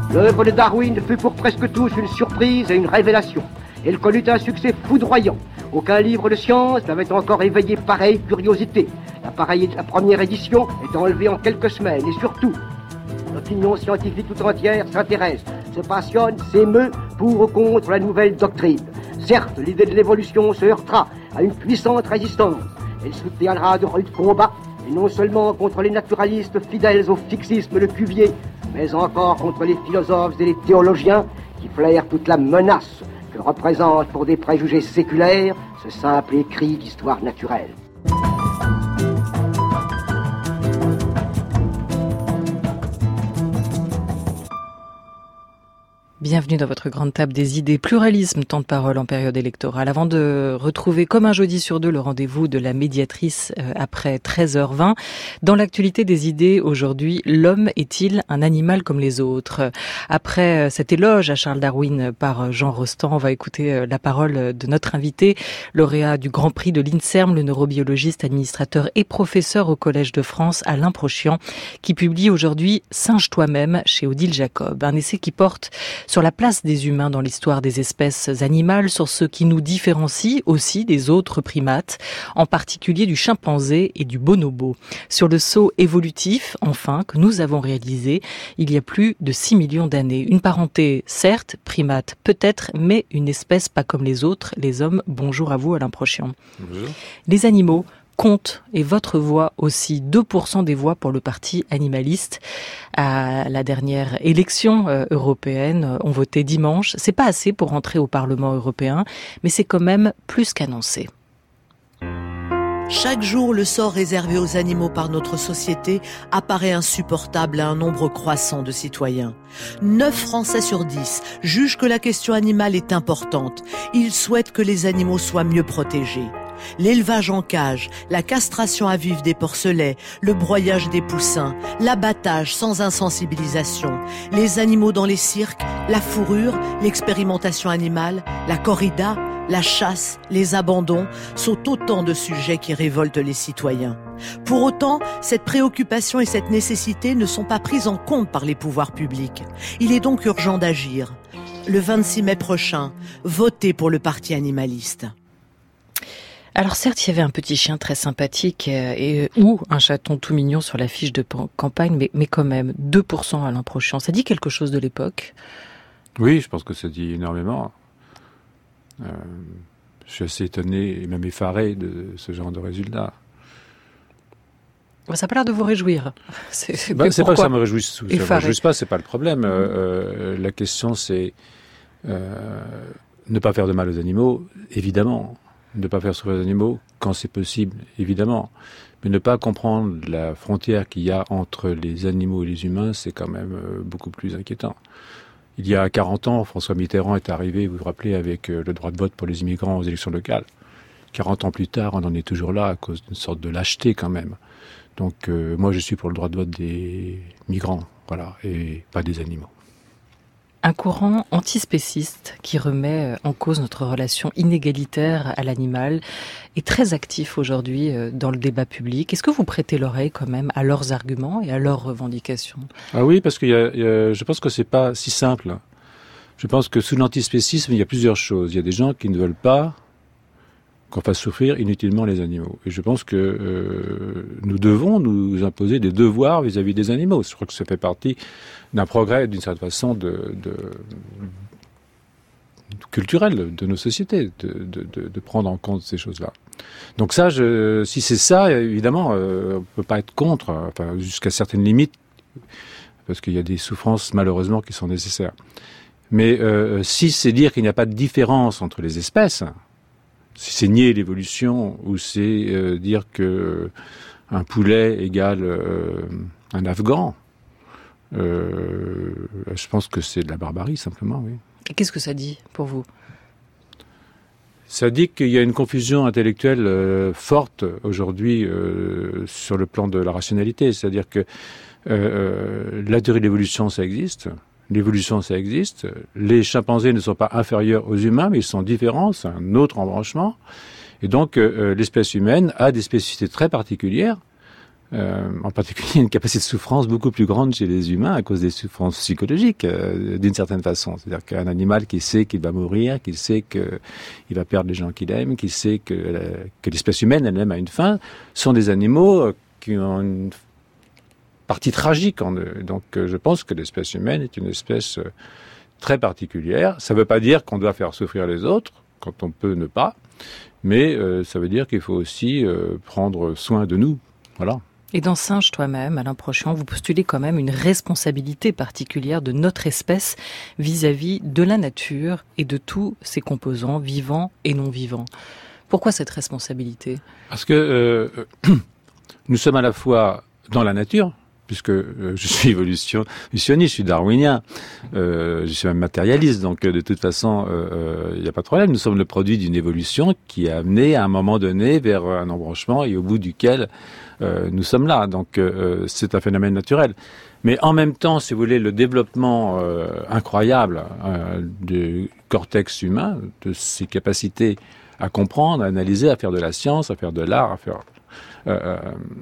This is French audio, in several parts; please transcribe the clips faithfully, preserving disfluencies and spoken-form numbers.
L'œuvre de Darwin fut pour presque tous une surprise et une révélation. Elle connut un succès foudroyant. Aucun livre de science n'avait encore éveillé pareille curiosité. La, pareille, la première édition est enlevée en quelques semaines et surtout, l'opinion scientifique tout entière s'intéresse, se passionne, s'émeut pour ou contre la nouvelle doctrine. Certes, l'idée de l'évolution se heurtera à une puissante résistance. Elle soutiendra de rudes combats, et non seulement contre les naturalistes fidèles au fixisme de Cuvier, mais encore contre les philosophes et les théologiens qui flairent toute la menace que représente pour des préjugés séculaires ce simple écrit d'histoire naturelle. Bienvenue dans votre grande table des idées. Pluralisme, temps de parole en période électorale. Avant de retrouver comme un jeudi sur deux le rendez-vous de la médiatrice euh, après treize heures vingt, dans l'actualité des idées aujourd'hui, l'homme est-il un animal comme les autres? Après euh, cet éloge à Charles Darwin par euh, Jean Rostand, on va écouter euh, la parole de notre invité, lauréat du Grand Prix de l'INSERM, le neurobiologiste, administrateur et professeur au Collège de France, Alain Prochian, qui publie aujourd'hui Singe toi-même chez Odile Jacob, un essai qui porte sur la place des humains dans l'histoire des espèces animales, sur ce qui nous différencie aussi des autres primates, en particulier du chimpanzé et du bonobo. Sur le saut évolutif, enfin, que nous avons réalisé il y a plus de six millions d'années. Une parenté, certes, primate peut-être, mais une espèce pas comme les autres, les hommes. Bonjour à vous, Alain Prochian. Bonjour. Les animaux compte, et votre voix aussi, deux pour cent des voix pour le parti animaliste. À la dernière élection euh, européenne, ont voté dimanche. C'est pas assez pour entrer au Parlement européen, mais c'est quand même plus qu'annoncé. Chaque jour, le sort réservé aux animaux par notre société apparaît insupportable à un nombre croissant de citoyens. neuf Français sur dix jugent que la question animale est importante. Ils souhaitent que les animaux soient mieux protégés. L'élevage en cage, la castration à vif des porcelets, le broyage des poussins, l'abattage sans insensibilisation, les animaux dans les cirques, la fourrure, l'expérimentation animale, la corrida, la chasse, les abandons sont autant de sujets qui révoltent les citoyens. Pour autant, cette préoccupation et cette nécessité ne sont pas prises en compte par les pouvoirs publics. Il est donc urgent d'agir. Le vingt-six mai prochain, votez pour le parti animaliste. Alors certes, il y avait un petit chien très sympathique euh, et ou un chaton tout mignon sur la fiche de campagne, mais, mais quand même, deux pour cent à Alain Prochian. Ça dit quelque chose de l'époque? Oui, je pense que ça dit énormément. Euh, je suis assez étonné et même effaré de ce genre de résultat. Ça n'a pas l'air de vous réjouir. C'est, c'est, bah, c'est pas que ça me réjouisse, ça me réjouisse pas, c'est pas le problème. Euh, la question, c'est euh, ne pas faire de mal aux animaux, évidemment. Ne pas faire souffrir les animaux quand c'est possible, évidemment. Mais ne pas comprendre la frontière qu'il y a entre les animaux et les humains, c'est quand même euh, beaucoup plus inquiétant. Il y a quarante ans, François Mitterrand est arrivé, vous vous rappelez, avec euh, le droit de vote pour les immigrants aux élections locales. quarante ans plus tard, on en est toujours là à cause d'une sorte de lâcheté quand même. Donc euh, moi je suis pour le droit de vote des migrants, voilà, et pas des animaux. Un courant antispéciste qui remet en cause notre relation inégalitaire à l'animal est très actif aujourd'hui dans le débat public. Est-ce que vous prêtez l'oreille quand même à leurs arguments et à leurs revendications? Ah oui, parce que y a, y a, je pense que c'est pas si simple. Je pense que sous l'antispécisme, il y a plusieurs choses. Il y a des gens qui ne veulent pas qu'on fasse souffrir inutilement les animaux. Et je pense que euh, nous devons nous imposer des devoirs vis-à-vis des animaux. Je crois que ça fait partie d'un progrès, d'une certaine façon, de, de, culturel de nos sociétés, de, de, de, de prendre en compte ces choses-là. Donc ça, je, si c'est ça, évidemment, euh, on ne peut pas être contre, enfin, jusqu'à certaines limites, parce qu'il y a des souffrances, malheureusement, qui sont nécessaires. Mais euh, si c'est dire qu'il n'y a pas de différence entre les espèces, si c'est nier l'évolution ou c'est euh, dire que un poulet égale euh, un Afghan, euh, je pense que c'est de la barbarie simplement, oui. Et qu'est-ce que ça dit pour vous? Ça dit qu'il y a une confusion intellectuelle euh, forte aujourd'hui euh, sur le plan de la rationalité. C'est-à-dire que euh, la théorie de l'évolution, ça existe. L'évolution, ça existe. Les chimpanzés ne sont pas inférieurs aux humains, mais ils sont différents. C'est un autre embranchement. Et donc, euh, l'espèce humaine a des spécificités très particulières Euh, en particulier, une capacité de souffrance beaucoup plus grande chez les humains à cause des souffrances psychologiques, euh, d'une certaine façon. C'est-à-dire qu'un animal qui sait qu'il va mourir, qui sait qu'il va perdre les gens qu'il aime, qui sait que, euh, que l'espèce humaine elle-même a une fin, sont des animaux euh, qui ont une partie tragique en eux. Donc, euh, je pense que l'espèce humaine est une espèce euh, très particulière. Ça ne veut pas dire qu'on doit faire souffrir les autres, quand on peut ne pas, mais euh, ça veut dire qu'il faut aussi euh, prendre soin de nous. Voilà. Et dans Singe toi-même, Alain Prochian, vous postulez quand même une responsabilité particulière de notre espèce vis-à-vis de la nature et de tous ses composants, vivants et non vivants. Pourquoi cette responsabilité ? Parce que euh, nous sommes à la fois dans la nature, puisque euh, je suis évolutionniste, je suis darwinien, euh, je suis même matérialiste, donc euh, de toute façon, il euh, n'y a pas de problème. Nous sommes le produit d'une évolution qui a amené à un moment donné vers un embranchement et au bout duquel euh, nous sommes là. Donc euh, c'est un phénomène naturel. Mais en même temps, si vous voulez, le développement euh, incroyable euh, du cortex humain, de ses capacités à comprendre, à analyser, à faire de la science, à faire de l'art, à faire... Euh,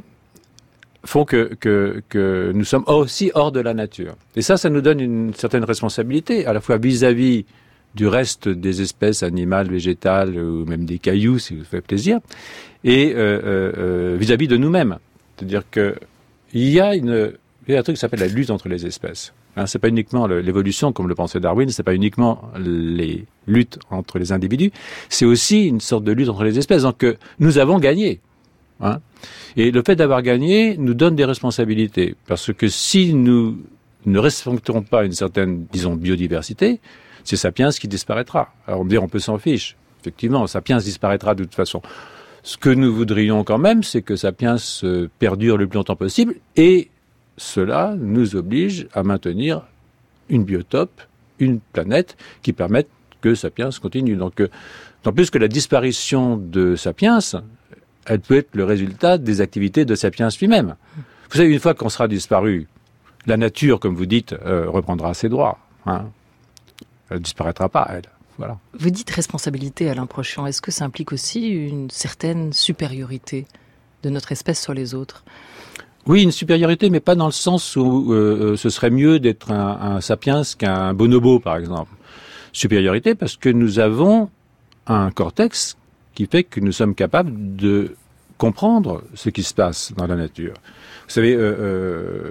font que, que, que nous sommes aussi hors de la nature. Et ça, ça nous donne une certaine responsabilité, à la fois vis-à-vis du reste des espèces animales, végétales, ou même des cailloux, si vous fait plaisir, et euh, euh, vis-à-vis de nous-mêmes. C'est-à-dire que il y a une, il y a un truc qui s'appelle la lutte entre les espèces. Hein, c'est pas uniquement le, l'évolution, comme le pensait Darwin, c'est pas uniquement les luttes entre les individus, c'est aussi une sorte de lutte entre les espèces. Donc, euh, nous avons gagné. Hein. Et le fait d'avoir gagné nous donne des responsabilités, parce que si nous ne respectons pas une certaine, disons, biodiversité, c'est Sapiens qui disparaîtra. Alors on me dit, on peut s'en fiche. Effectivement, Sapiens disparaîtra de toute façon. Ce que nous voudrions quand même, c'est que Sapiens perdure le plus longtemps possible, et cela nous oblige à maintenir une biotope, une planète, qui permette que Sapiens continue. Donc, euh, en plus que la disparition de Sapiens, elle peut être le résultat des activités de Sapiens lui-même. Vous savez, une fois qu'on sera disparu, la nature, comme vous dites, euh, reprendra ses droits. Hein. Elle ne disparaîtra pas, elle. Voilà. Vous dites responsabilité, Alain Prochian. Est-ce que ça implique aussi une certaine supériorité de notre espèce sur les autres ? Oui, une supériorité, mais pas dans le sens où euh, ce serait mieux d'être un, un Sapiens qu'un bonobo, par exemple. Supériorité parce que nous avons un cortex qui fait que nous sommes capables de comprendre ce qui se passe dans la nature. Vous savez, euh, euh,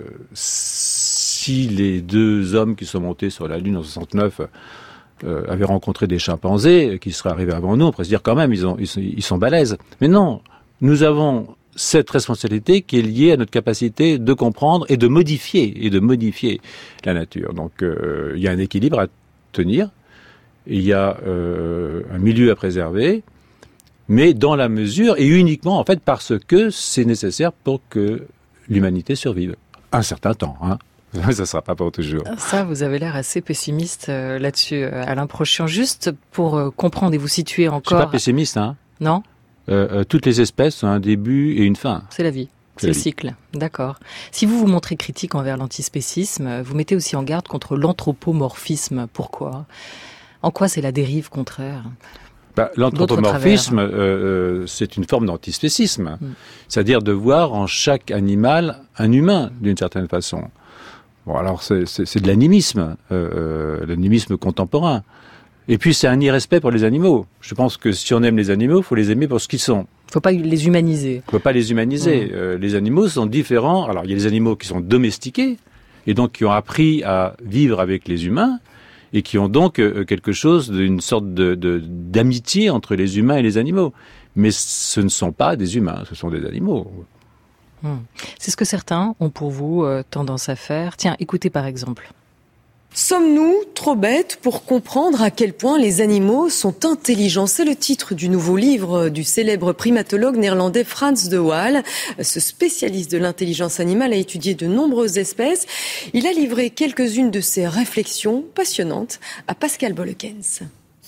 si les deux hommes qui sont montés sur la Lune en soixante-neuf euh, avaient rencontré des chimpanzés qui seraient arrivés avant nous, on pourrait se dire quand même, ils, ont, ils, sont, ils sont balèzes. Mais non, nous avons cette responsabilité qui est liée à notre capacité de comprendre et de modifier, et de modifier la nature. Donc, euh, il y a un équilibre à tenir, il y a euh, un milieu à préserver, mais dans la mesure, et uniquement en fait parce que c'est nécessaire pour que l'humanité survive. Un certain temps, hein. Ça ne sera pas pour toujours. Ça, vous avez l'air assez pessimiste euh, là-dessus, euh, Alain Prochian. Juste pour euh, comprendre et vous situer encore... Je ne suis pas pessimiste, hein. Non euh, euh, Toutes les espèces ont un début et une fin. C'est la vie. C'est, c'est le vie. Cycle. D'accord. Si vous vous montrez critique envers l'antispécisme, vous mettez aussi en garde contre l'anthropomorphisme. Pourquoi ? En quoi c'est la dérive contraire ? Bah, l'anthropomorphisme, euh, euh, c'est une forme d'antispécisme. Mm. C'est-à-dire de voir en chaque animal un humain, d'une certaine façon. Bon, alors c'est, c'est, c'est de l'animisme, euh, l'animisme contemporain. Et puis c'est un irrespect pour les animaux. Je pense que si on aime les animaux, il faut les aimer pour ce qu'ils sont. Il ne faut pas les humaniser. Il ne faut pas les humaniser. Mm. Euh, les animaux sont différents. Alors il y a des animaux qui sont domestiqués, et donc qui ont appris à vivre avec les humains, et qui ont donc euh, quelque chose d'une sorte de, de, d'amitié entre les humains et les animaux. Mais ce ne sont pas des humains, ce sont des animaux. Hum. C'est ce que certains ont pour vous euh, tendance à faire. Tiens, écoutez par exemple. Sommes-nous trop bêtes pour comprendre à quel point les animaux sont intelligents ? C'est le titre du nouveau livre du célèbre primatologue néerlandais Frans de Waal. Ce spécialiste de l'intelligence animale a étudié de nombreuses espèces. Il a livré quelques-unes de ses réflexions passionnantes à Pascal Bollekens.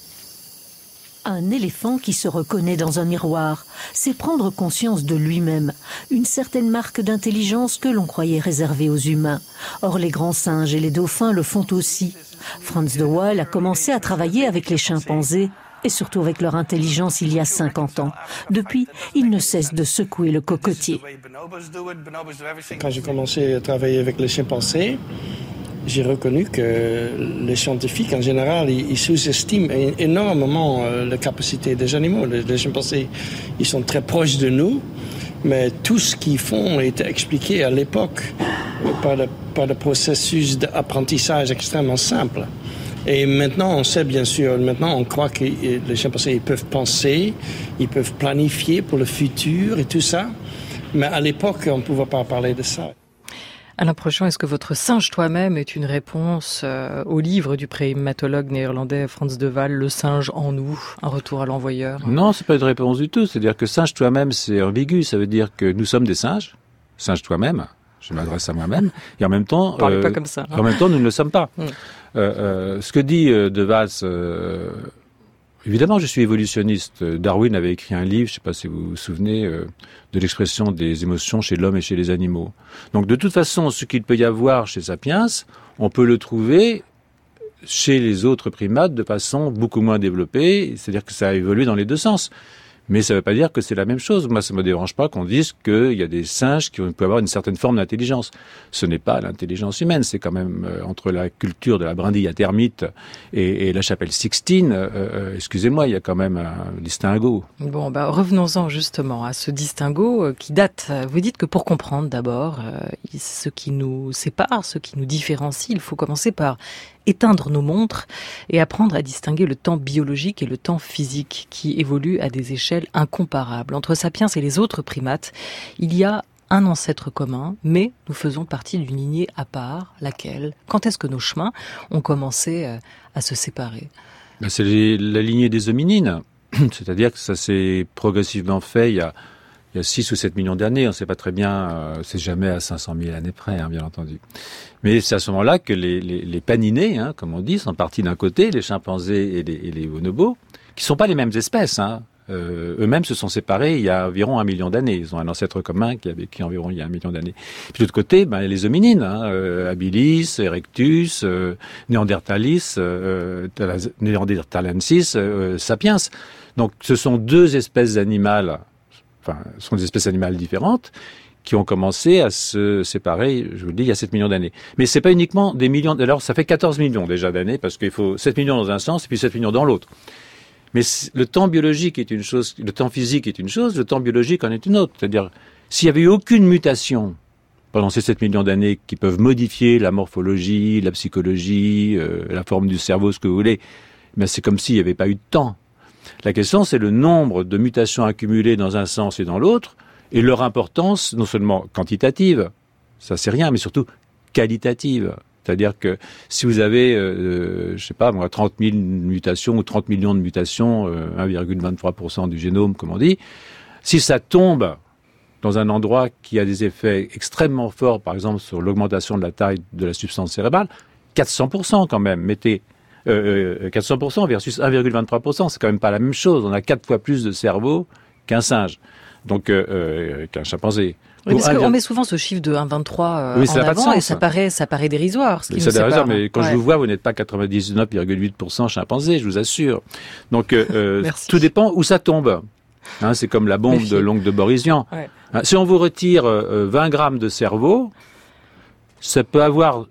Un éléphant qui se reconnaît dans un miroir, c'est prendre conscience de lui-même, une certaine marque d'intelligence que l'on croyait réservée aux humains. Or, les grands singes et les dauphins le font aussi. Frans de Waal a commencé à travailler avec les chimpanzés et surtout avec leur intelligence il y a cinquante ans. Depuis, ils ne cessent de secouer le cocotier. Quand j'ai commencé à travailler avec les chimpanzés, j'ai reconnu que les scientifiques, en général, ils sous-estiment énormément la capacité des animaux. Les chimpanzés, ils sont très proches de nous, mais tout ce qu'ils font est expliqué à l'époque par le, par le processus d'apprentissage extrêmement simple. Et maintenant, on sait bien sûr, maintenant on croit que les chimpanzés ils peuvent penser, ils peuvent planifier pour le futur et tout ça, mais à l'époque, on ne pouvait pas parler de ça. Alain Prochon, est-ce que votre singe toi-même est une réponse euh, au livre du primatologue néerlandais Frans de Waal, Le singe en nous, un retour à l'envoyeur? Non, c'est pas une réponse du tout. C'est-à-dire que singe toi-même, c'est ambigu. Ça veut dire que nous sommes des singes, singe toi-même. Je m'adresse à moi-même. Et en même temps, parlez euh, pas comme ça. Hein. En même temps, nous ne le sommes pas. Mm. Euh, euh, ce que dit euh, de Waal, euh, évidemment, je suis évolutionniste. Darwin avait écrit un livre, je ne sais pas si vous vous souvenez, euh, de l'expression des émotions chez l'homme et chez les animaux. Donc, de toute façon, ce qu'il peut y avoir chez Sapiens, on peut le trouver chez les autres primates de façon beaucoup moins développée. C'est-à-dire que ça a évolué dans les deux sens. Mais ça ne veut pas dire que c'est la même chose. Moi, ça ne me dérange pas qu'on dise qu'il y a des singes qui peuvent avoir une certaine forme d'intelligence. Ce n'est pas l'intelligence humaine. C'est quand même euh, entre la culture de la brindille à termite et, et la chapelle Sixtine. Euh, euh, excusez-moi, il y a quand même un distinguo. Bon, bah, revenons-en justement à ce distinguo euh, qui date. Vous dites que pour comprendre d'abord euh, ce qui nous sépare, ce qui nous différencie, il faut commencer par éteindre nos montres et apprendre à distinguer le temps biologique et le temps physique qui évoluent à des échelles incomparables. Entre Sapiens et les autres primates, il y a un ancêtre commun, mais nous faisons partie d'une lignée à part, laquelle, quand est-ce que nos chemins ont commencé à se séparer? Ben c'est les, la lignée des hominines, c'est-à-dire que ça s'est progressivement fait il y a Il y a six ou sept millions d'années, on ne sait pas très bien, euh, c'est jamais à cinq cent mille années près, hein, bien entendu. Mais c'est à ce moment-là que les, les, les paninés, hein, comme on dit, sont partis d'un côté, les chimpanzés et les, et les bonobos, qui ne sont pas les mêmes espèces. Hein. Euh, eux-mêmes se sont séparés il y a environ un million d'années. Ils ont un ancêtre commun qui a vécu environ il y a un million d'années. Puis de l'autre côté, ben, les hominines, hein, euh, habilis, erectus, euh, néandertalis, euh, néandertalensis, euh, sapiens. Donc ce sont deux espèces animales. Enfin, ce sont des espèces animales différentes qui ont commencé à se séparer, je vous le dis, il y a sept millions d'années. Mais c'est pas uniquement des millions, alors ça fait quatorze millions déjà d'années, parce qu'il faut sept millions dans un sens et puis sept millions dans l'autre. Mais le temps biologique est une chose, le temps physique est une chose, le temps biologique en est une autre. C'est-à-dire, s'il y avait eu aucune mutation pendant ces sept millions d'années qui peuvent modifier la morphologie, la psychologie, euh, la forme du cerveau, ce que vous voulez, mais c'est comme s'il n'y avait pas eu de temps. La question, c'est le nombre de mutations accumulées dans un sens et dans l'autre, et leur importance, non seulement quantitative, ça c'est rien, mais surtout qualitative. C'est-à-dire que si vous avez, euh, je sais pas moi, trente mille mutations ou trente millions de mutations, euh, un virgule vingt-trois pour cent du génome, comme on dit, si ça tombe dans un endroit qui a des effets extrêmement forts, par exemple sur l'augmentation de la taille de la substance cérébrale, quatre cents pour cent quand même, mettez... Euh, quatre cents pour cent versus un virgule vingt-trois pour cent, c'est quand même pas la même chose. On a quatre fois plus de cerveau qu'un singe, donc euh, euh, qu'un chimpanzé. Oui, parce qu'on met souvent ce chiffre de un virgule vingt-trois euh, oui, en avant et ça paraît, ça paraît dérisoire. Ce qui ça nous sépare. Mais quand ouais. je vous vois, vous n'êtes pas quatre-vingt-dix-neuf virgule huit pour cent chimpanzé, je vous assure. Donc euh, tout dépend où ça tombe. Hein, c'est comme la bombe Méfiez. de l'oncle de Borisian. Ouais. Hein, si on vous retire euh, vingt grammes de cerveau, ça peut avoir...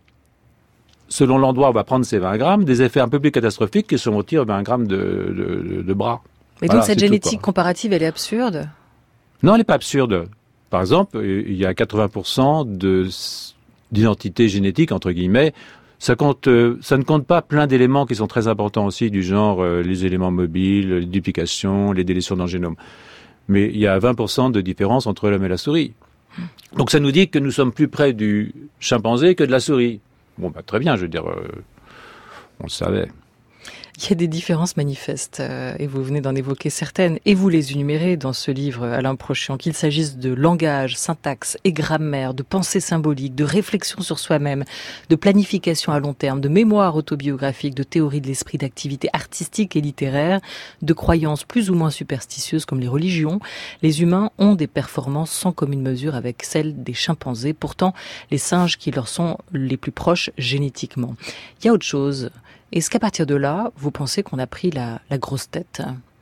selon l'endroit où on va prendre ces vingt grammes, des effets un peu plus catastrophiques que si on retire vingt grammes de, de, de bras. Mais voilà, donc cette génétique tout, comparative, elle est absurde? Non, elle n'est pas absurde. Par exemple, il y a quatre-vingts pour cent de, d'identité génétique, entre guillemets. Ça, compte, ça ne compte pas plein d'éléments qui sont très importants aussi, du genre euh, les éléments mobiles, les duplications, les délétions dans le génome. Mais il y a vingt pour cent de différence entre l'homme et la souris. Donc ça nous dit que nous sommes plus près du chimpanzé que de la souris. Bon, bah, très bien, je veux dire, euh, on le savait. Il y a des différences manifestes, euh, et vous venez d'en évoquer certaines, et vous les énumérez dans ce livre, Alain Prochian, qu'il s'agisse de langage, syntaxe et grammaire, de pensée symbolique, de réflexion sur soi-même, de planification à long terme, de mémoire autobiographique, de théorie de l'esprit, d'activité artistique et littéraire, de croyances plus ou moins superstitieuses comme les religions. Les humains ont des performances sans commune mesure avec celles des chimpanzés, pourtant les singes qui leur sont les plus proches génétiquement. Il y a autre chose. Est-ce qu'à partir de là, vous pensez qu'on a pris la, la grosse tête ?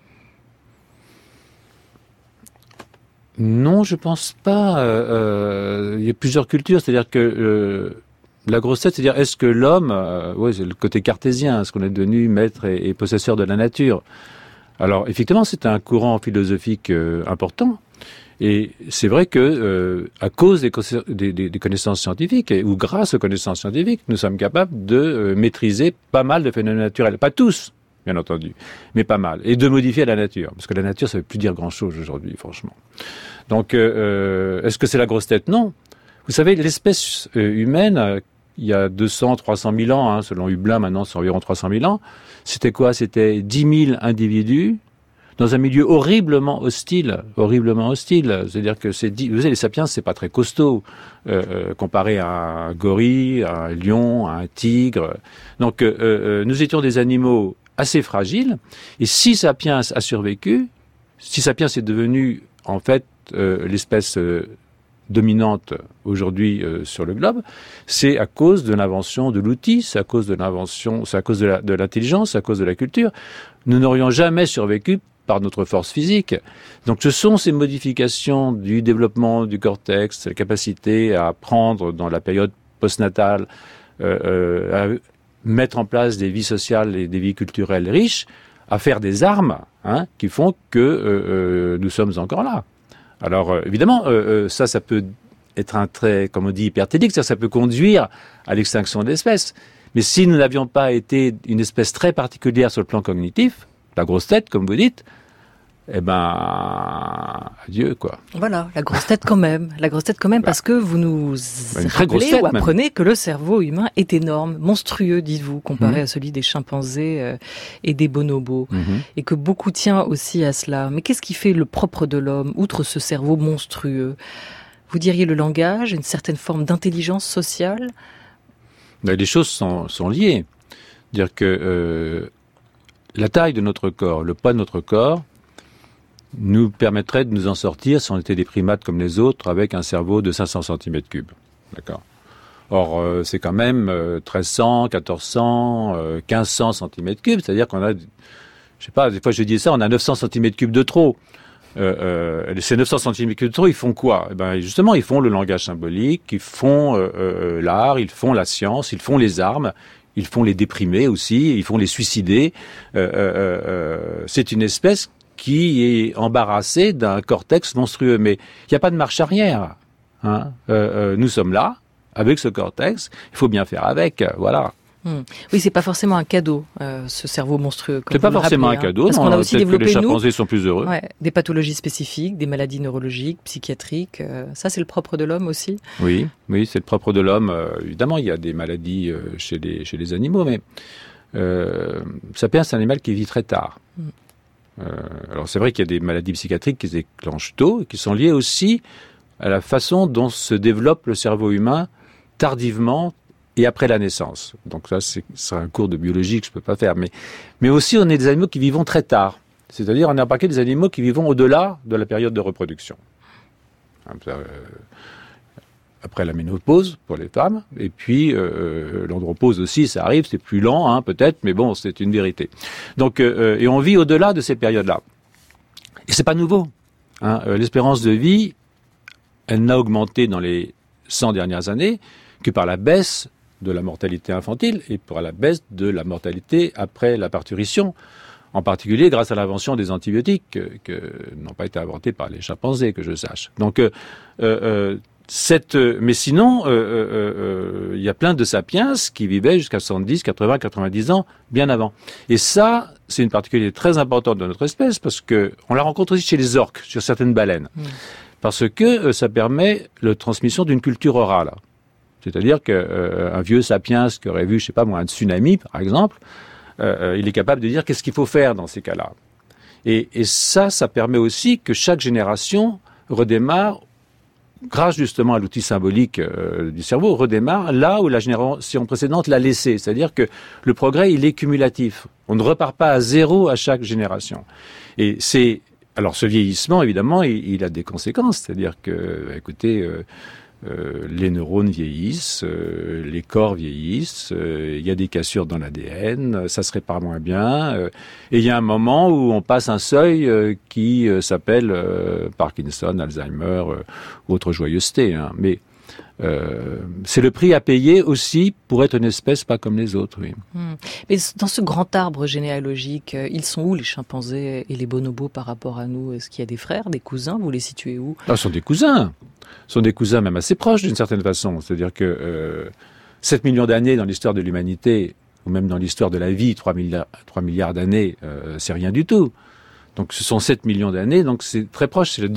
Non, je pense pas. Euh, il y a plusieurs cultures, c'est-à-dire que euh, la grosse tête, c'est-à-dire est-ce que l'homme, euh, ouais, c'est le côté cartésien, est-ce qu'on est devenu maître et, et possesseur de la nature ? Alors effectivement, c'est un courant philosophique euh, important, et c'est vrai que euh, à cause des, des, des connaissances scientifiques et, ou grâce aux connaissances scientifiques, nous sommes capables de euh, maîtriser pas mal de phénomènes naturels, pas tous, bien entendu, mais pas mal, et de modifier la nature, parce que la nature, ça ne veut plus dire grand-chose aujourd'hui, franchement. Donc, euh, est-ce que c'est la grosse tête ? Non. Vous savez, l'espèce euh, humaine, euh, il y a deux cents, trois cent mille ans, hein, selon Hublin, maintenant, c'est environ trois cent mille ans, c'était quoi ? C'était dix mille individus dans un milieu horriblement hostile, horriblement hostile. C'est-à-dire que c'est dix... Vous savez, les sapiens, c'est pas très costaud, euh, comparé à un gorille, à un lion, à un tigre. Donc, euh, euh, nous étions des animaux assez fragile, et si Sapiens a survécu, si Sapiens est devenu en fait euh, l'espèce euh, dominante aujourd'hui euh, sur le globe, c'est à cause de l'invention de l'outil, c'est à cause de l'invention, c'est à cause de, la, de l'intelligence, c'est à cause de la culture. Nous n'aurions jamais survécu par notre force physique. Donc ce sont ces modifications du développement du cortex, la capacité à apprendre dans la période postnatale, euh, euh, à mettre en place des vies sociales et des vies culturelles riches, à faire des armes hein, qui font que euh, euh, nous sommes encore là. Alors euh, évidemment, euh, ça, ça peut être un trait, comme on dit, hypertélique, c'est-à-dire ça peut conduire à l'extinction de l'espèce. Mais si nous n'avions pas été une espèce très particulière sur le plan cognitif, la grosse tête, comme vous dites, eh ben, adieu, quoi. Voilà, la grosse tête quand même. La grosse tête quand même, bah, parce que vous nous rappelez ou apprenez même. Que le cerveau humain est énorme, monstrueux, dites-vous, comparé mmh. à celui des chimpanzés euh, et des bonobos. Mmh. Et que beaucoup tient aussi à cela. Mais qu'est-ce qui fait le propre de l'homme, outre ce cerveau monstrueux ? Vous diriez le langage, une certaine forme d'intelligence sociale ? Les choses sont, sont liées. Dire que euh, la taille de notre corps, le poids de notre corps, nous permettrait de nous en sortir si on était des primates comme les autres avec un cerveau de cinq cents centimètres cubes. D'accord. Or, euh, c'est quand même euh, treize cents, quatorze cents, euh, quinze cents centimètres cubes, c'est-à-dire qu'on a, je sais pas, des fois je dis ça, on a neuf cents centimètres cubes de trop. Euh, euh, ces neuf cents centimètres cubes de trop, ils font quoi ? Eh ben, justement, ils font le langage symbolique, ils font euh, euh, l'art, ils font la science, ils font les armes, ils font les déprimer aussi, ils font les suicider. Euh, euh, euh, c'est une espèce qui est embarrassé d'un cortex monstrueux. Mais il n'y a pas de marche arrière. Hein. Euh, euh, nous sommes là, avec ce cortex, il faut bien faire avec, voilà. Hum. Oui, c'est pas forcément un cadeau, euh, ce cerveau monstrueux. C'est pas forcément rappelez, un cadeau, hein, parce non, qu'on a aussi développé, que les chimpanzés nous, sont plus heureux. Ouais, des pathologies spécifiques, des maladies neurologiques, psychiatriques, euh, ça c'est le propre de l'homme aussi. Oui, oui, c'est le propre de l'homme. Euh, évidemment, il y a des maladies euh, chez, les, chez les animaux, mais euh, Sapiens, c'est un animal qui vit très tard. Hum. Euh, alors c'est vrai qu'il y a des maladies psychiatriques qui se déclenchent tôt et qui sont liées aussi à la façon dont se développe le cerveau humain tardivement et après la naissance. Donc ça, c'est, c'est un cours de biologie que je peux pas faire. Mais, mais aussi, on est des animaux qui vivent très tard. C'est-à-dire, on a remarqué des animaux qui vivent au-delà de la période de reproduction. Euh, après la ménopause pour les femmes, et puis euh, l'andropause aussi, ça arrive, c'est plus lent, hein, peut-être, mais bon, c'est une vérité. Donc, euh, et on vit au-delà de ces périodes-là. Et c'est pas nouveau. Hein. Euh, l'espérance de vie, elle n'a augmenté dans les cent dernières années que par la baisse de la mortalité infantile et par la baisse de la mortalité après la parturition, en particulier grâce à l'invention des antibiotiques que, que n'ont pas été inventés par les chimpanzés, que je sache. Donc, euh, euh, cette, mais sinon, il euh, euh, euh, y a plein de sapiens qui vivaient jusqu'à soixante-dix, quatre-vingts, quatre-vingt-dix ans, bien avant. Et ça, c'est une particularité très importante de notre espèce parce que on la rencontre aussi chez les orques, sur certaines baleines, mmh. parce que euh, ça permet la transmission d'une culture orale. C'est-à-dire qu'un euh, vieux sapiens qui aurait vu, je sais pas moi, un tsunami, par exemple, euh, il est capable de dire qu'est-ce qu'il faut faire dans ces cas-là. Et, et ça, ça permet aussi que chaque génération redémarre, grâce justement à l'outil symbolique euh, du cerveau, redémarre là où la génération précédente l'a laissé. C'est-à-dire que le progrès, il est cumulatif. On ne repart pas à zéro à chaque génération. Et c'est... Alors ce vieillissement, évidemment, il, il a des conséquences. C'est-à-dire que, écoutez... Euh, euh, les neurones vieillissent, euh, les corps vieillissent, il euh, y a des cassures dans l'A D N, ça se répare moins bien, euh, et il y a un moment où on passe un seuil euh, qui euh, s'appelle euh, Parkinson, Alzheimer, euh, autre joyeuseté. Hein. Mais Euh, c'est le prix à payer aussi pour être une espèce pas comme les autres, oui. Mmh. Mais dans ce grand arbre généalogique, ils sont où les chimpanzés et les bonobos par rapport à nous? Est-ce qu'il y a des frères, des cousins? Vous les situez où? Ah, ce sont des cousins. Ce sont des cousins même assez proches d'une certaine façon. C'est-à-dire que euh, sept millions d'années dans l'histoire de l'humanité, ou même dans l'histoire de la vie, trois milliards, trois milliards d'années, euh, c'est rien du tout. Donc ce sont sept millions d'années, donc c'est très proche, c'est le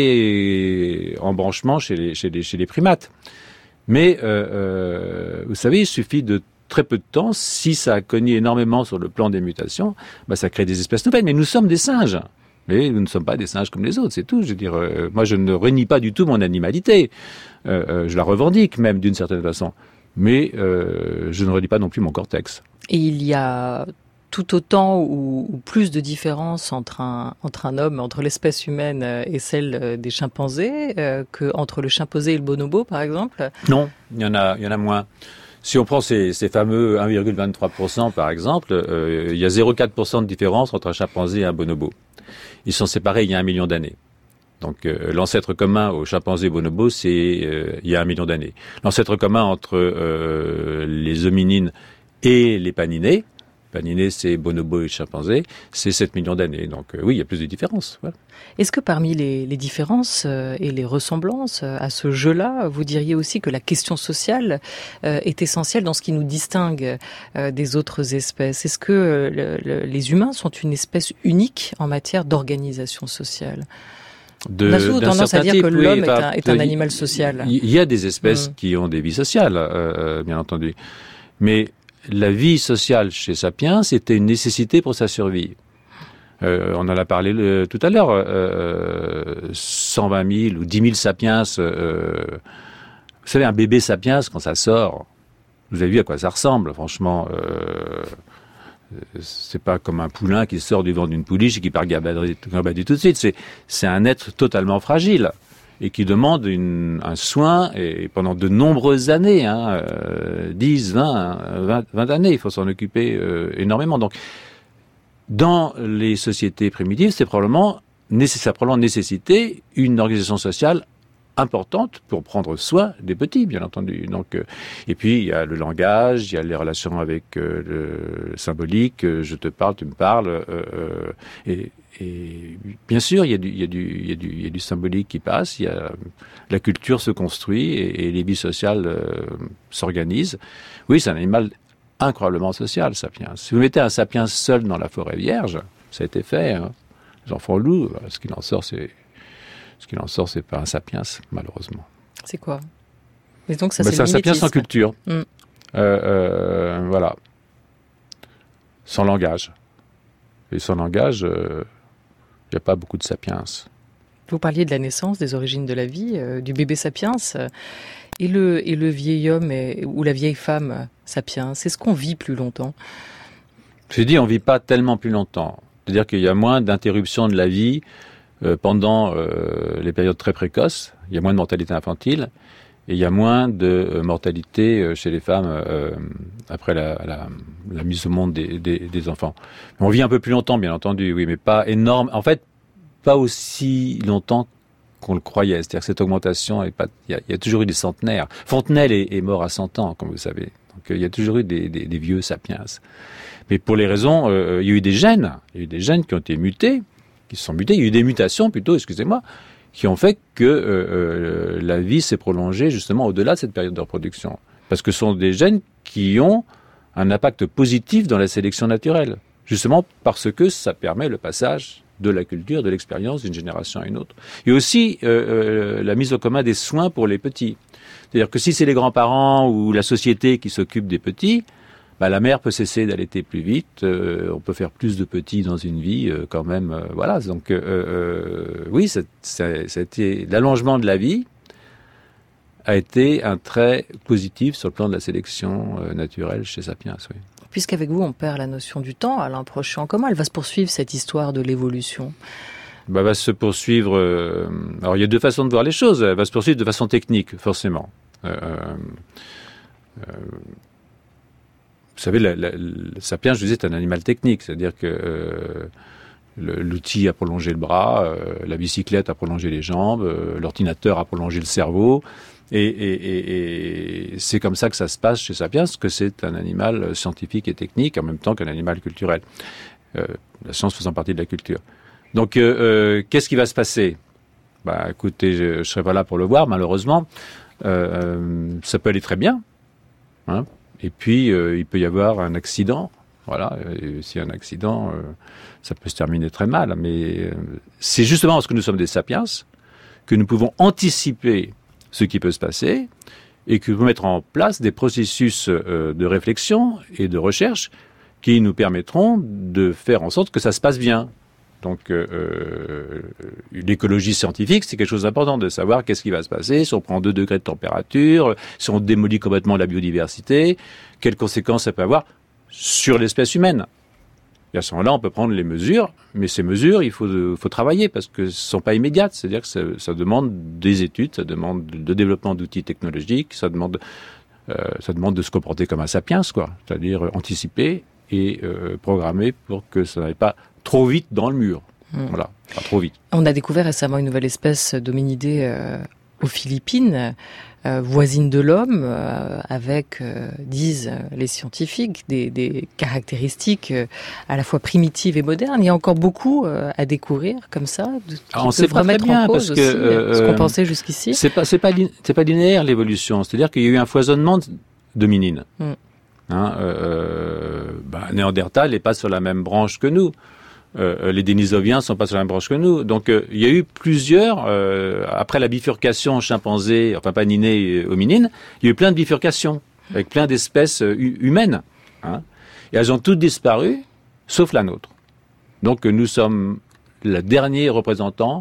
dernier embranchement chez les, chez les, chez les primates. Mais euh, euh, vous savez, il suffit de très peu de temps, si ça a cogné énormément sur le plan des mutations, bah, ça crée des espèces nouvelles. Mais nous sommes des singes. Mais nous ne sommes pas des singes comme les autres, c'est tout. Je veux dire, euh, moi je ne renie pas du tout mon animalité. Euh, euh, je la revendique même d'une certaine façon. Mais euh, je ne renie pas non plus mon cortex. Et il y a tout autant ou, ou plus de différence entre un, entre un homme, entre l'espèce humaine et celle des chimpanzés, euh, qu'entre le chimpanzé et le bonobo, par exemple? Non, il y en a, il y en a moins. Si on prend ces, ces fameux un virgule vingt-trois pour cent, par exemple, euh, il y a zéro virgule quatre pour cent de différence entre un chimpanzé et un bonobo. Ils sont séparés il y a un million d'années. Donc euh, l'ancêtre commun au chimpanzé bonobo, c'est euh, il y a un million d'années. L'ancêtre commun entre euh, les hominines et les paninés, paninés c'est bonobo et chimpanzé, c'est sept millions d'années. Donc euh, oui, il y a plus de différences. Voilà. Est-ce que parmi les, les différences euh, et les ressemblances euh, à ce jeu-là, vous diriez aussi que la question sociale euh, est essentielle dans ce qui nous distingue euh, des autres espèces? Est-ce que euh, le, le, les humains sont une espèce unique en matière d'organisation sociale? De, On a souvent tendance à dire type, que l'homme oui, est, un, est un animal social. Il y a des espèces mmh. qui ont des vies sociales, euh, bien entendu. Mais la vie sociale chez Sapiens, c'était une nécessité pour sa survie. Euh, on en a parlé le, tout à l'heure. Euh, cent vingt mille ou dix mille Sapiens. Euh, vous savez, un bébé Sapiens, quand ça sort, vous avez vu à quoi ça ressemble, franchement. Euh, c'est pas comme un poulain qui sort du ventre d'une pouliche et qui part gabader tout de suite. C'est, c'est un être totalement fragile et qui demande une, un soin et pendant de nombreuses années, hein, euh, dix, vingt, vingt, vingt années, il faut s'en occuper euh, énormément. Donc, dans les sociétés primitives, c'est probablement, ça a probablement nécessité une organisation sociale importante pour prendre soin des petits, bien entendu. Donc, euh, et puis, il y a le langage, il y a les relations avec euh, le symbolique, euh, je te parle, tu me parles, euh, euh, et, et bien sûr, il y a du, il y a du, il y a du, il y a du symbolique qui passe, il y a, la culture se construit et, et les vies sociales euh, s'organisent. Oui, c'est un animal incroyablement social, Sapiens. Si vous mettez un Sapiens seul dans la forêt vierge, ça a été fait, hein. Les enfants loups, ce qu'il en sort, c'est Ce qu'il en sort, c'est pas un Sapiens, malheureusement. C'est quoi? Mais donc ça, ben, c'est, c'est un Sapiens sans culture. Mm. Euh, euh, voilà. Sans langage. Et sans langage, il euh, n'y a pas beaucoup de Sapiens. Vous parliez de la naissance, des origines de la vie, euh, du bébé Sapiens. Euh, et, le, et le vieil homme et, ou la vieille femme euh, Sapiens, est-ce qu'on vit plus longtemps? J'ai dit, on ne vit pas tellement plus longtemps. C'est-à-dire qu'il y a moins d'interruptions de la vie Euh, pendant euh, les périodes très précoces, il y a moins de mortalité infantile et il y a moins de euh, mortalité euh, chez les femmes euh, après la, la, la mise au monde des, des, des enfants. On vit un peu plus longtemps, bien entendu, oui, mais pas énorme. En fait, pas aussi longtemps qu'on le croyait. C'est-à-dire que cette augmentation, est pas, il y a, il y a toujours eu des centenaires. Fontenelle est, est mort à cent ans, comme vous savez. Donc il y a toujours eu des, des, des vieux sapiens. Mais pour les raisons, euh, il y a eu des gènes, il y a eu des gènes qui ont été mutés. qui se sont mutés, il y a eu des mutations plutôt, excusez-moi, qui ont fait que euh, euh, la vie s'est prolongée justement au-delà de cette période de reproduction. Parce que ce sont des gènes qui ont un impact positif dans la sélection naturelle, justement parce que ça permet le passage de la culture, de l'expérience d'une génération à une autre. Et aussi euh, euh, la mise au commun des soins pour les petits. C'est-à-dire que si c'est les grands-parents ou la société qui s'occupe des petits, bah, la mère peut cesser d'allaiter plus vite, euh, on peut faire plus de petits dans une vie euh, quand même, euh, voilà. Donc euh, euh, oui, ça, ça, ça a été, l'allongement de la vie a été un trait positif sur le plan de la sélection euh, naturelle chez Sapiens, oui. Puisqu'avec vous on perd la notion du temps, Alain Prochant, comment elle va se poursuivre cette histoire de l'évolution? bah, va se poursuivre... Euh, alors, il y a deux façons de voir les choses. Elle va se poursuivre de façon technique, forcément. Euh, euh, vous savez, la, la, le sapiens, je vous disais, c'est un animal technique. C'est-à-dire que euh, le, l'outil a prolongé le bras, euh, la bicyclette a prolongé les jambes, euh, l'ordinateur a prolongé le cerveau. Et, et, et, et c'est comme ça que ça se passe chez Sapiens, que c'est un animal scientifique et technique en même temps qu'un animal culturel. Euh, la science faisant partie de la culture. Donc, euh, euh, qu'est-ce qui va se passer ? Bah, écoutez, je ne serai pas là pour le voir, malheureusement. Euh, ça peut aller très bien. Hein. Et puis, euh, il peut y avoir un accident. Voilà. Et s'il y a un accident, euh, ça peut se terminer très mal. Mais euh, c'est justement parce que nous sommes des sapiens que nous pouvons anticiper ce qui peut se passer et que nous pouvons mettre en place des processus euh, de réflexion et de recherche qui nous permettront de faire en sorte que ça se passe bien. Donc, euh, l'écologie scientifique, c'est quelque chose d'important de savoir qu'est-ce qui va se passer si on prend deux degrés de température, si on démolit complètement la biodiversité, quelles conséquences ça peut avoir sur l'espèce humaine. Et à ce moment-là, on peut prendre les mesures, mais ces mesures, il faut, faut travailler parce que ce ne sont pas immédiates. C'est-à-dire que ça, ça demande des études, ça demande de développement d'outils technologiques, ça demande, euh, ça demande de se comporter comme un sapiens, quoi. C'est-à-dire anticiper et euh, programmer pour que ça n'aille pas trop vite dans le mur. Mmh. Voilà, pas trop vite. On a découvert récemment une nouvelle espèce d'hominidés euh, aux Philippines, euh, voisine de l'homme, euh, avec, euh, disent les scientifiques, des, des caractéristiques euh, à la fois primitives et modernes. Il y a encore beaucoup euh, à découvrir comme ça, de, qui ah, on sait pas très bien parce que euh, ce qu'on pensait jusqu'ici. C'est pas, c'est pas, c'est pas linéaire l'évolution. C'est-à-dire qu'il y a eu un foisonnement d'hominines. Mmh. Hein, euh, bah, Néandertal n'est pas sur la même branche que nous. Euh, les Dénisoviens sont pas sur la même branche que nous. Donc, euh, il y a eu plusieurs, euh, après la bifurcation chimpanzé, enfin pas niné, hominine, il y a eu plein de bifurcations, avec plein d'espèces euh, humaines. Hein, et elles ont toutes disparu, sauf la nôtre. Donc, nous sommes le dernier représentant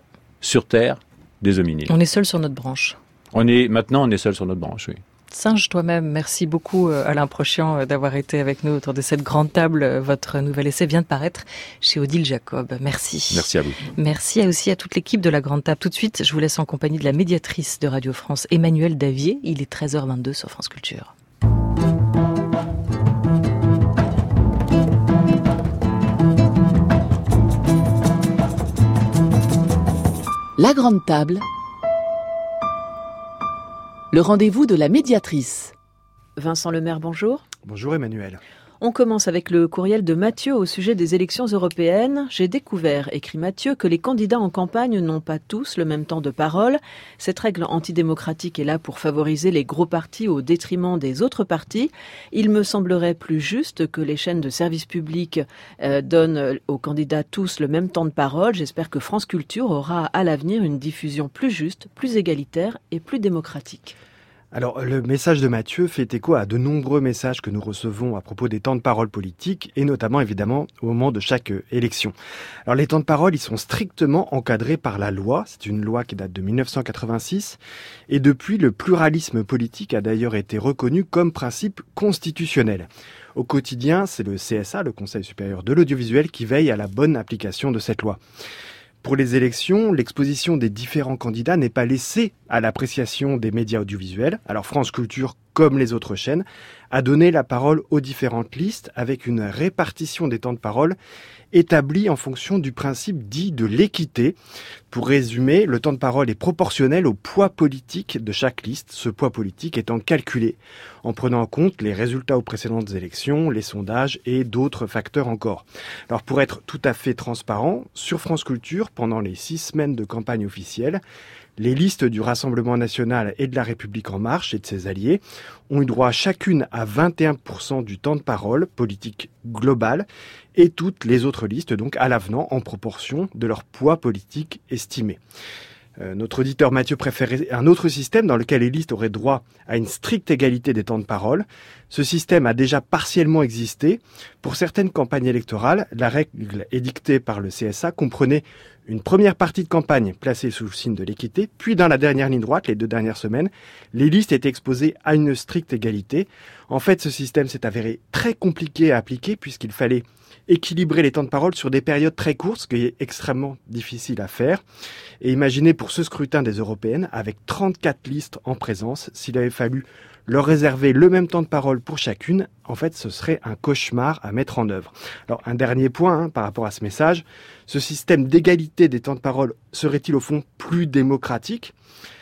sur Terre des hominines. On est seul sur notre branche. On est, maintenant, on est seul sur notre branche, oui. Singe toi-même, merci beaucoup Alain Prochian d'avoir été avec nous autour de cette grande table. Votre nouvel essai vient de paraître chez Odile Jacob. Merci. Merci à vous. Merci aussi à toute l'équipe de la grande table. Tout de suite, je vous laisse en compagnie de la médiatrice de Radio France, Emmanuelle Davier. Il est treize heures vingt-deux sur France Culture. La grande table. Le rendez-vous de la médiatrice. Vincent Lemaire, bonjour. Bonjour Emmanuel. On commence avec le courriel de Mathieu au sujet des élections européennes. J'ai découvert, écrit Mathieu, que les candidats en campagne n'ont pas tous le même temps de parole. Cette règle antidémocratique est là pour favoriser les gros partis au détriment des autres partis. Il me semblerait plus juste que les chaînes de services publics euh, donnent aux candidats tous le même temps de parole. J'espère que France Culture aura à l'avenir une diffusion plus juste, plus égalitaire et plus démocratique. Alors, le message de Mathieu fait écho à de nombreux messages que nous recevons à propos des temps de parole politiques, et notamment, évidemment, au moment de chaque élection. Alors, les temps de parole, ils sont strictement encadrés par la loi. C'est une loi qui date de mille neuf cent quatre-vingt-six. Et depuis, le pluralisme politique a d'ailleurs été reconnu comme principe constitutionnel. Au quotidien, c'est le C S A, le Conseil supérieur de l'audiovisuel, qui veille à la bonne application de cette loi. Pour les élections, l'exposition des différents candidats n'est pas laissée à l'appréciation des médias audiovisuels. Alors France Culture, comme les autres chaînes, a donné la parole aux différentes listes avec une répartition des temps de parole établie en fonction du principe dit de l'équité. Pour résumer, le temps de parole est proportionnel au poids politique de chaque liste, ce poids politique étant calculé en prenant en compte les résultats aux précédentes élections, les sondages et d'autres facteurs encore. Alors pour être tout à fait transparent, sur France Culture, pendant les six semaines de campagne officielle, les listes du Rassemblement national et de la République en marche et de ses alliés ont eu droit chacune à vingt et un pour cent du temps de parole politique global et toutes les autres listes donc à l'avenant en proportion de leur poids politique estimé. Euh, notre auditeur Mathieu préférait un autre système dans lequel les listes auraient droit à une stricte égalité des temps de parole. Ce système a déjà partiellement existé. Pour certaines campagnes électorales, la règle édictée par le C S A comprenait une première partie de campagne placée sous le signe de l'équité, puis dans la dernière ligne droite, les deux dernières semaines, les listes étaient exposées à une stricte égalité. En fait, ce système s'est avéré très compliqué à appliquer puisqu'il fallait équilibrer les temps de parole sur des périodes très courtes, ce qui est extrêmement difficile à faire. Et imaginez pour ce scrutin des européennes, avec trente-quatre listes en présence, s'il avait fallu leur réserver le même temps de parole pour chacune, en fait, ce serait un cauchemar à mettre en œuvre. Alors, un dernier point hein, par rapport à ce message, ce système d'égalité des temps de parole serait-il au fond plus démocratique ?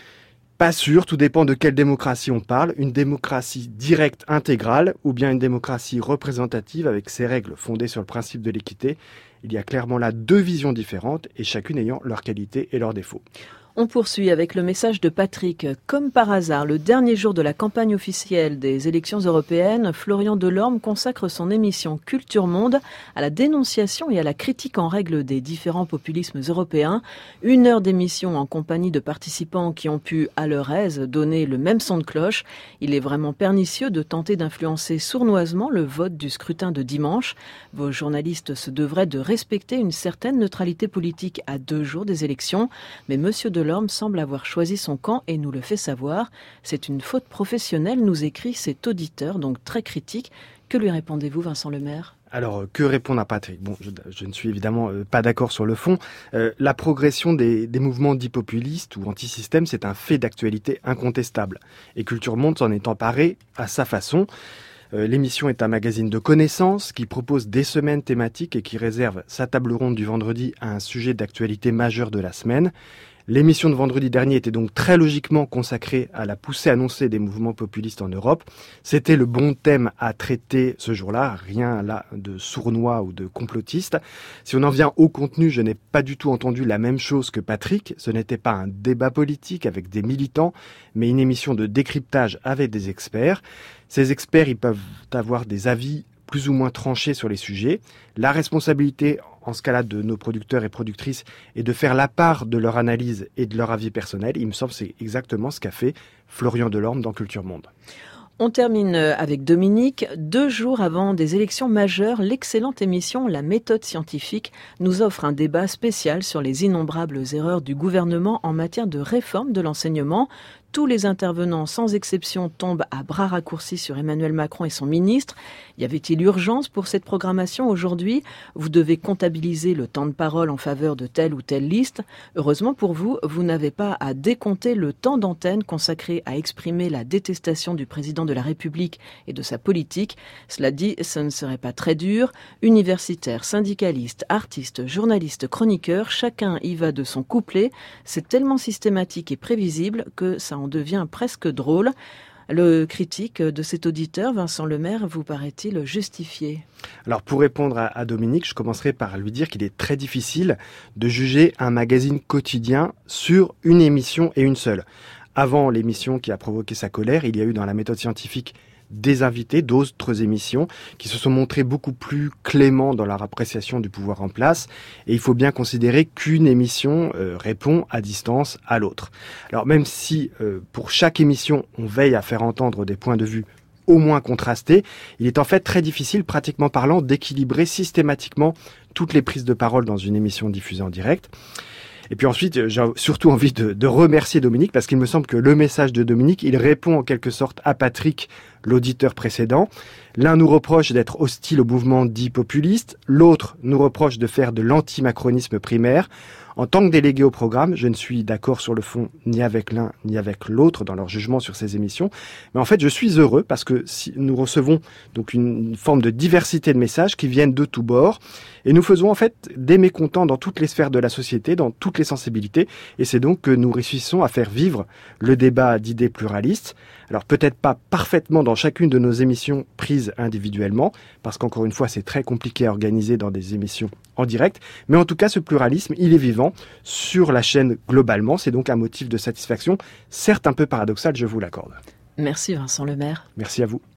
Pas sûr, tout dépend de quelle démocratie on parle, une démocratie directe intégrale ou bien une démocratie représentative avec ses règles fondées sur le principe de l'équité. Il y a clairement là deux visions différentes et chacune ayant leurs qualités et leurs défauts. On poursuit avec le message de Patrick. Comme par hasard, le dernier jour de la campagne officielle des élections européennes, Florian Delorme consacre son émission Culture Monde à la dénonciation et à la critique en règle des différents populismes européens. Une heure d'émission en compagnie de participants qui ont pu, à leur aise, donner le même son de cloche. Il est vraiment pernicieux de tenter d'influencer sournoisement le vote du scrutin de dimanche. Vos journalistes se devraient de respecter une certaine neutralité politique à deux jours des élections. Mais Monsieur Delorme Delorme semble avoir choisi son camp et nous le fait savoir. C'est une faute professionnelle, nous écrit cet auditeur, donc très critique. Que lui répondez-vous, Vincent Lemaire ? Alors, que répondre à Patrick ? Bon, je, je ne suis évidemment euh, pas d'accord sur le fond. Euh, la progression des, des mouvements dits populistes ou anti-système, c'est un fait d'actualité incontestable. Et Culture Monde s'en est emparé à sa façon. Euh, l'émission est un magazine de connaissances qui propose des semaines thématiques et qui réserve sa table ronde du vendredi à un sujet d'actualité majeur de la semaine. L'émission de vendredi dernier était donc très logiquement consacrée à la poussée annoncée des mouvements populistes en Europe. C'était le bon thème à traiter ce jour-là, rien là de sournois ou de complotiste. Si on en vient au contenu, je n'ai pas du tout entendu la même chose que Patrick. Ce n'était pas un débat politique avec des militants, mais une émission de décryptage avec des experts. Ces experts, ils peuvent avoir des avis plus ou moins tranchés sur les sujets. La responsabilité, en ce cas-là, de nos producteurs et productrices est de faire la part de leur analyse et de leur avis personnel. Il me semble que c'est exactement ce qu'a fait Florian Delorme dans Culture Monde. On termine avec Dominique. Deux jours avant des élections majeures, l'excellente émission La méthode scientifique nous offre un débat spécial sur les innombrables erreurs du gouvernement en matière de réforme de l'enseignement. Tous les intervenants, sans exception, tombent à bras raccourcis sur Emmanuel Macron et son ministre. Y avait-il urgence pour cette programmation aujourd'hui ? Vous devez comptabiliser le temps de parole en faveur de telle ou telle liste. Heureusement pour vous, vous n'avez pas à décompter le temps d'antenne consacré à exprimer la détestation du président de la République et de sa politique. Cela dit, ce ne serait pas très dur. Universitaires, syndicalistes, artistes, journalistes, chroniqueurs, chacun y va de son couplet. C'est tellement systématique et prévisible que ça en devient presque drôle. Le critique de cet auditeur, Vincent Lemaire, vous paraît-il justifié ? Alors pour répondre à, à Dominique, je commencerai par lui dire qu'il est très difficile de juger un magazine quotidien sur une émission et une seule. Avant l'émission qui a provoqué sa colère, il y a eu dans la méthode scientifique des invités d'autres émissions qui se sont montrés beaucoup plus cléments dans leur appréciation du pouvoir en place. Et il faut bien considérer qu'une émission euh, répond à distance à l'autre. Alors même si euh, pour chaque émission, on veille à faire entendre des points de vue au moins contrastés, il est en fait très difficile, pratiquement parlant, d'équilibrer systématiquement toutes les prises de parole dans une émission diffusée en direct. Et puis ensuite, j'ai surtout envie de, de remercier Dominique parce qu'il me semble que le message de Dominique, il répond en quelque sorte à Patrick, l'auditeur précédent. L'un nous reproche d'être hostile au mouvement dit populiste, l'autre nous reproche de faire de l'antimacronisme primaire. En tant que délégué au programme, je ne suis d'accord sur le fond ni avec l'un ni avec l'autre dans leur jugement sur ces émissions. Mais en fait, je suis heureux parce que si nous recevons donc une forme de diversité de messages qui viennent de tous bords. Et nous faisons en fait des mécontents dans toutes les sphères de la société, dans toutes les sensibilités. Et c'est donc que nous réussissons à faire vivre le débat d'idées pluralistes. Alors peut-être pas parfaitement dans chacune de nos émissions prises individuellement, parce qu'encore une fois, c'est très compliqué à organiser dans des émissions en direct. Mais en tout cas, ce pluralisme, il est vivant sur la chaîne globalement. C'est donc un motif de satisfaction, certes un peu paradoxal, je vous l'accorde. Merci Vincent Lemaire. Merci à vous.